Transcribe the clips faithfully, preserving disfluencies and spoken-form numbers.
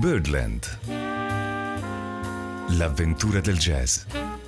Birdland. L'avventura del jazz.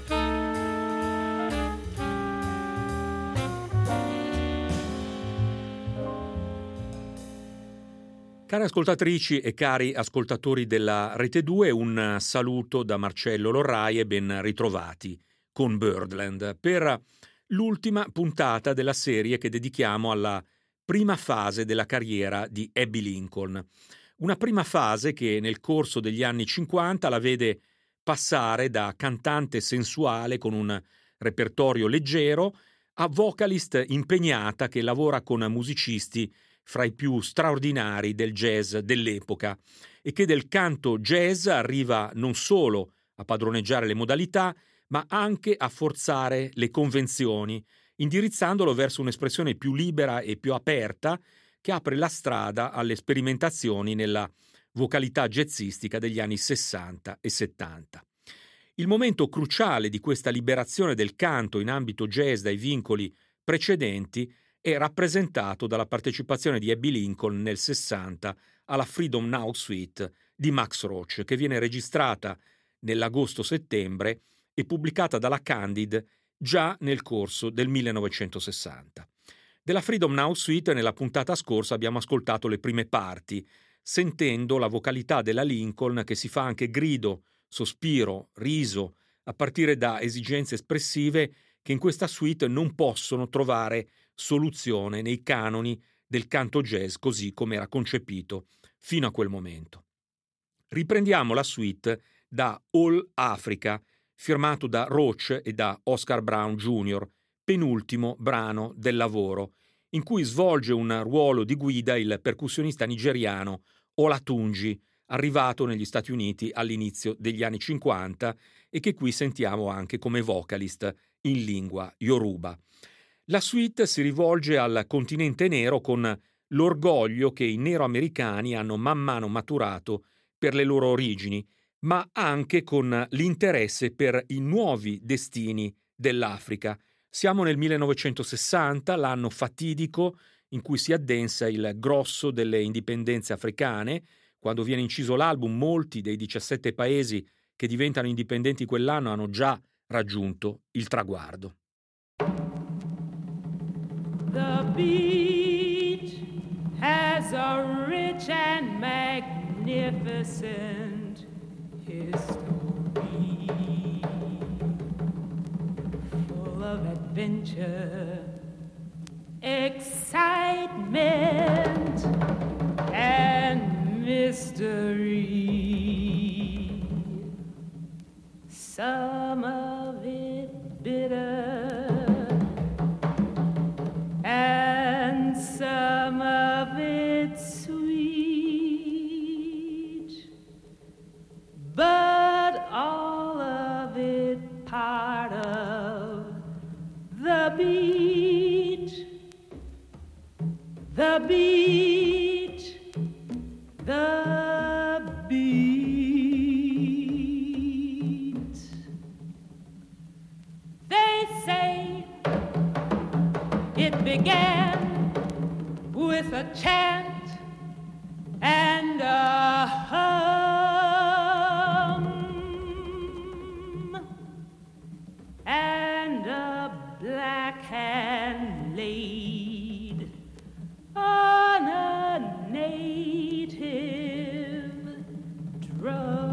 Cari ascoltatrici e cari ascoltatori della Rete due, un saluto da Marcello Lorrai e ben ritrovati con Birdland per l'ultima puntata della serie che dedichiamo alla prima fase della carriera di Abbey Lincoln. Una prima fase che nel corso degli anni cinquanta la vede passare da cantante sensuale con un repertorio leggero a vocalist impegnata che lavora con musicisti fra i più straordinari del jazz dell'epoca e che del canto jazz arriva non solo a padroneggiare le modalità, ma anche a forzare le convenzioni, indirizzandolo verso un'espressione più libera e più aperta che apre la strada alle sperimentazioni nella vocalità jazzistica degli anni sessanta e settanta. Il momento cruciale di questa liberazione del canto in ambito jazz dai vincoli precedenti è rappresentato dalla partecipazione di Abbey Lincoln nel sessanta alla Freedom Now Suite di Max Roach, che viene registrata nell'agosto-settembre e pubblicata dalla Candid già nel corso del millenovecentosessanta. Della Freedom Now Suite nella puntata scorsa abbiamo ascoltato le prime parti, sentendo la vocalità della Lincoln che si fa anche grido, sospiro, riso, a partire da esigenze espressive che in questa suite non possono trovare soluzione nei canoni del canto jazz così come era concepito fino a quel momento. Riprendiamo la suite da All Africa, firmato da Roach e da Oscar Brown junior, penultimo brano del lavoro, in cui svolge un ruolo di guida il percussionista nigeriano Olatunji, arrivato negli Stati Uniti all'inizio degli anni cinquanta e che qui sentiamo anche come vocalist in lingua Yoruba. La suite si rivolge al continente nero con l'orgoglio che i nero-americani hanno man mano maturato per le loro origini, ma anche con l'interesse per i nuovi destini dell'Africa. Siamo nel millenovecentosessanta, l'anno fatidico in cui si addensa il grosso delle indipendenze africane. Quando viene inciso l'album, molti dei diciassette paesi che diventano indipendenti quell'anno hanno già raggiunto il traguardo. The beach has a rich and magnificent history, full of adventure, excitement, and mystery. Some of it bitter, and some of it sweet, but all of it part of the beat, the beat, the beat. They say it began with a chant and a hum, and a black hand laid on a native drum.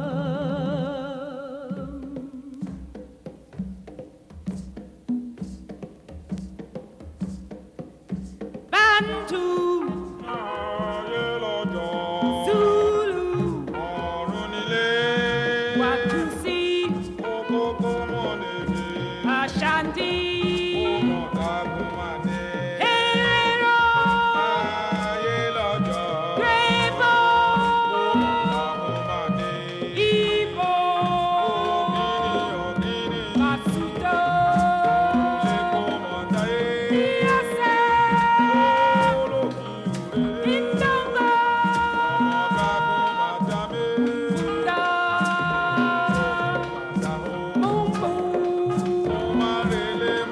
Bantu, Zulu, Watusi, Ashanti, Herero, Grebo, Igbo, Masuto, Biase, Indongo, Funda, Mumbu,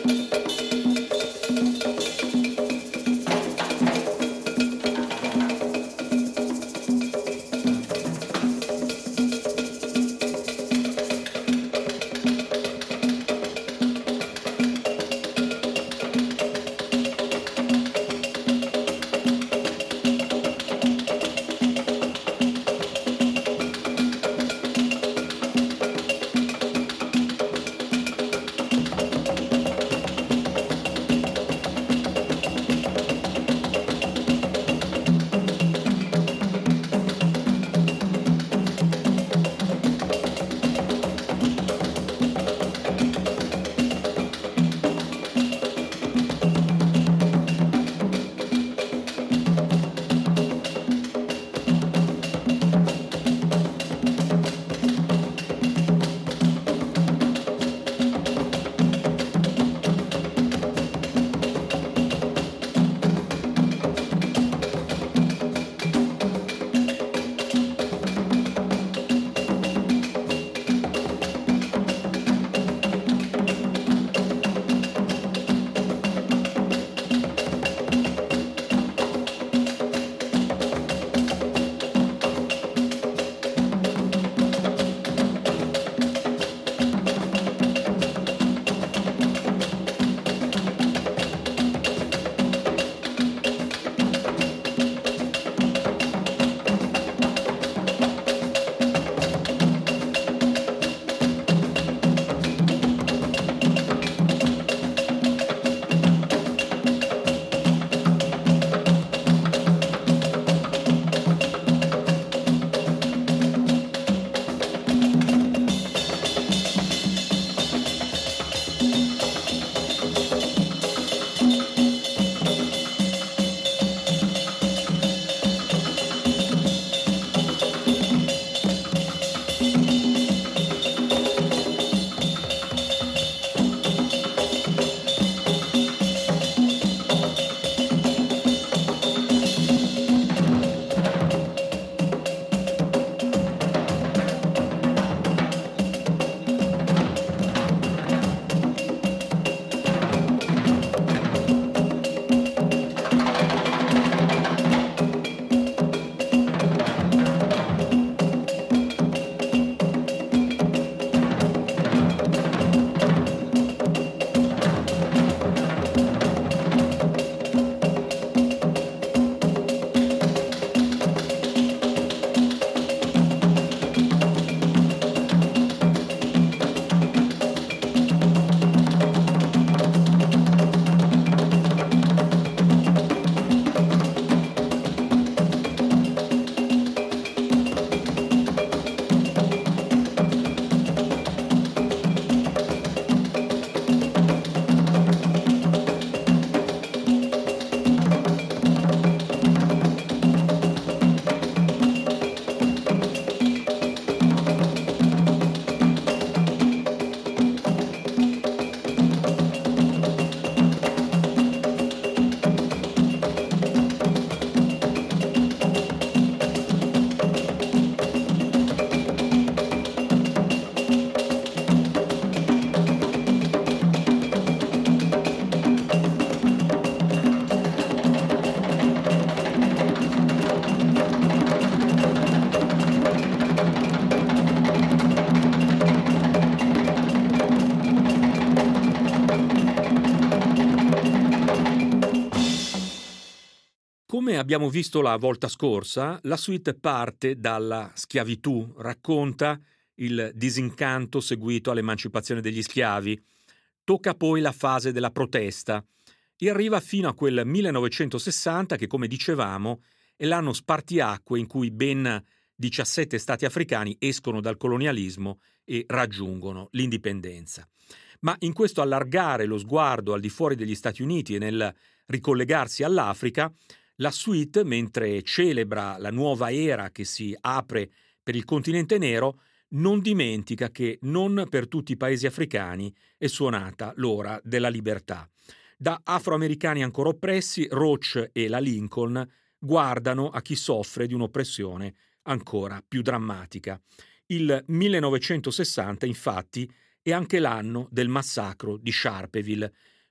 Come abbiamo visto la volta scorsa, la suite parte dalla schiavitù, racconta il disincanto seguito all'emancipazione degli schiavi, tocca poi la fase della protesta e arriva fino a quel millenovecentosessanta che, come dicevamo, è l'anno spartiacque in cui ben diciassette stati africani escono dal colonialismo e raggiungono l'indipendenza. Ma in questo allargare lo sguardo al di fuori degli Stati Uniti e nel ricollegarsi all'Africa, la suite, mentre celebra la nuova era che si apre per il continente nero, non dimentica che non per tutti i paesi africani è suonata l'ora della libertà. Da afroamericani ancora oppressi, Roach e la Lincoln guardano a chi soffre di un'oppressione ancora più drammatica. Il millenovecentosessanta, infatti, è anche l'anno del massacro di Sharpeville,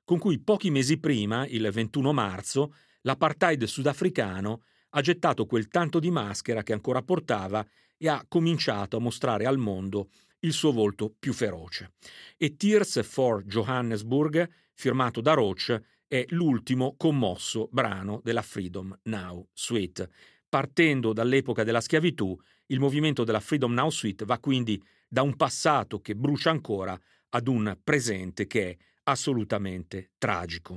con cui pochi mesi prima, il ventuno marzo, l'apartheid sudafricano ha gettato quel tanto di maschera che ancora portava e ha cominciato a mostrare al mondo il suo volto più feroce. E Tears for Johannesburg, firmato da Roach, è l'ultimo commosso brano della Freedom Now Suite. Partendo dall'epoca della schiavitù, il movimento della Freedom Now Suite va quindi da un passato che brucia ancora ad un presente che è assolutamente tragico.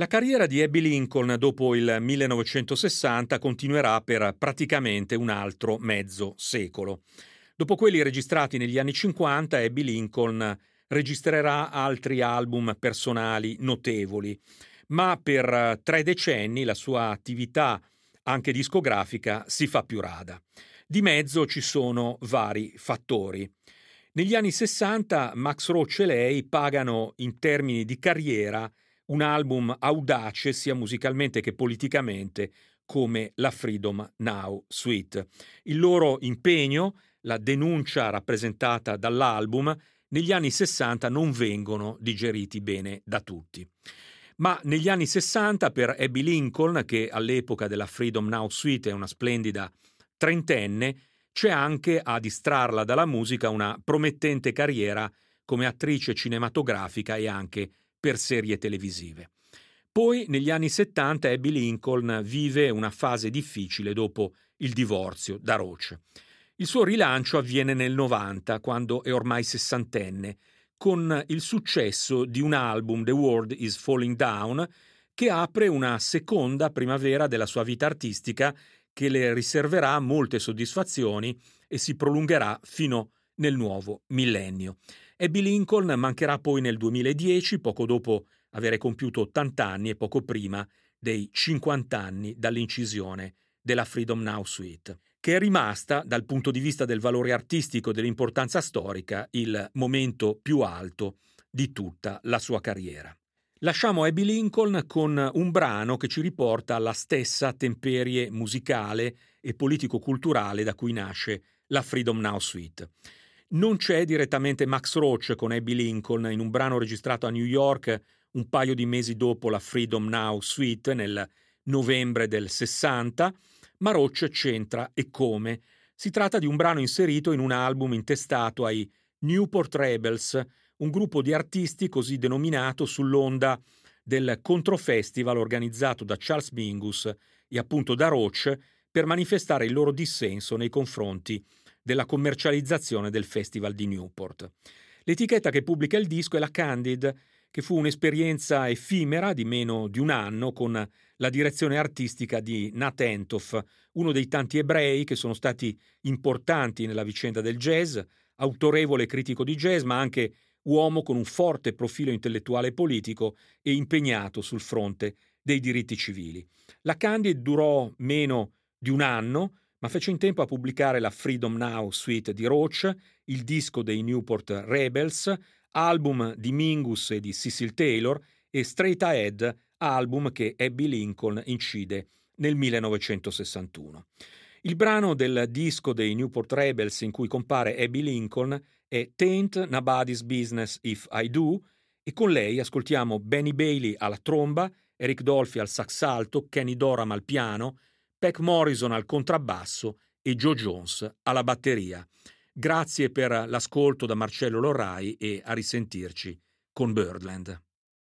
La carriera di Abbie Lincoln dopo il millenovecentosessanta continuerà per praticamente un altro mezzo secolo. Dopo quelli registrati negli anni cinquanta, Abbie Lincoln registrerà altri album personali notevoli, ma per tre decenni la sua attività anche discografica si fa più rada. Di mezzo ci sono vari fattori. Negli anni sessanta Max Roach e lei pagano in termini di carriera un album audace sia musicalmente che politicamente come la Freedom Now Suite. Il loro impegno, la denuncia rappresentata dall'album, negli anni sessanta non vengono digeriti bene da tutti. Ma negli anni sessanta per Abbie Lincoln, che all'epoca della Freedom Now Suite è una splendida trentenne, c'è anche a distrarla dalla musica una promettente carriera come attrice cinematografica e anche per serie televisive. Poi negli anni settanta Abbie Lincoln vive una fase difficile dopo il divorzio da Roach. Il suo rilancio avviene nel novanta, quando è ormai sessantenne, con il successo di un album, The World is Falling Down, che apre una seconda primavera della sua vita artistica che le riserverà molte soddisfazioni e si prolungherà fino nel nuovo millennio. Abbie Lincoln mancherà poi nel duemiladieci, poco dopo avere compiuto ottanta anni e poco prima dei cinquanta anni dall'incisione della Freedom Now Suite, che è rimasta, dal punto di vista del valore artistico e dell'importanza storica, il momento più alto di tutta la sua carriera. Lasciamo Abbie Lincoln con un brano che ci riporta alla stessa temperie musicale e politico-culturale da cui nasce la Freedom Now Suite. Non c'è direttamente Max Roach con Abbie Lincoln in un brano registrato a New York un paio di mesi dopo la Freedom Now Suite nel novembre del sessanta, ma Roach c'entra e come. Si tratta di un brano inserito in un album intestato ai Newport Rebels, un gruppo di artisti così denominato sull'onda del controfestival organizzato da Charles Mingus e appunto da Roach per manifestare il loro dissenso nei confronti della commercializzazione del Festival di Newport. L'etichetta che pubblica il disco è la Candid, che fu un'esperienza effimera di meno di un anno con la direzione artistica di Nat Hentoff, uno dei tanti ebrei che sono stati importanti nella vicenda del jazz, autorevole critico di jazz, ma anche uomo con un forte profilo intellettuale e politico e impegnato sul fronte dei diritti civili. La Candid durò meno di un anno, ma fece in tempo a pubblicare la Freedom Now Suite di Roach, il disco dei Newport Rebels, album di Mingus e di Cecil Taylor, e Straight Ahead, album che Abbie Lincoln incide nel millenovecentosessantuno. Il brano del disco dei Newport Rebels in cui compare Abbie Lincoln è Tain't Nobody's Business If I Do, e con lei ascoltiamo Benny Bailey alla tromba, Eric Dolphy al sax alto, Kenny Dorham al piano, Peck Morrison al contrabbasso e Joe Jones alla batteria. Grazie per l'ascolto da Marcello Lorrai e a risentirci con Birdland.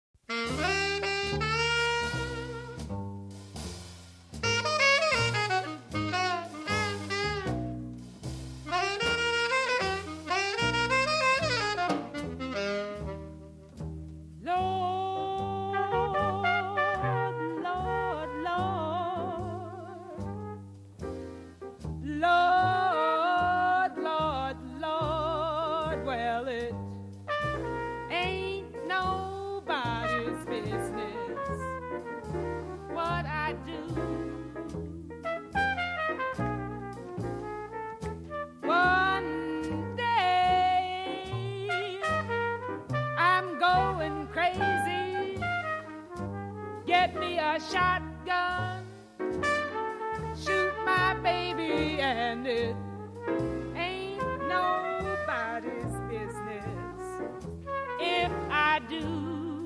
Shotgun, shoot my baby, and it ain't nobody's business if I do.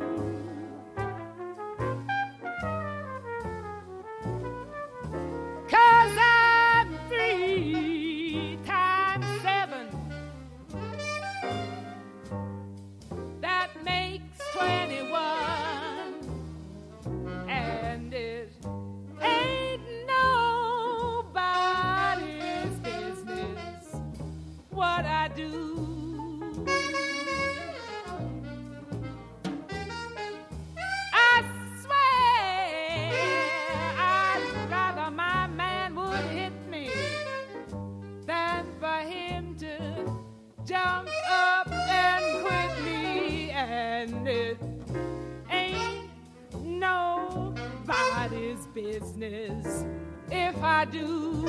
'Cause I'm three times seven, that makes twenty-one. And it ain't nobody's business what I do. nobody's business if I do.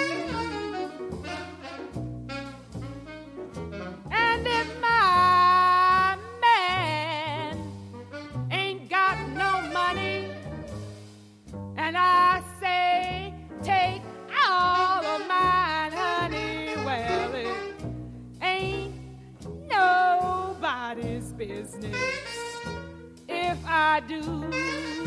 And if my man ain't got no money, and I say, take all of mine, honey, well, it ain't nobody's business if I do.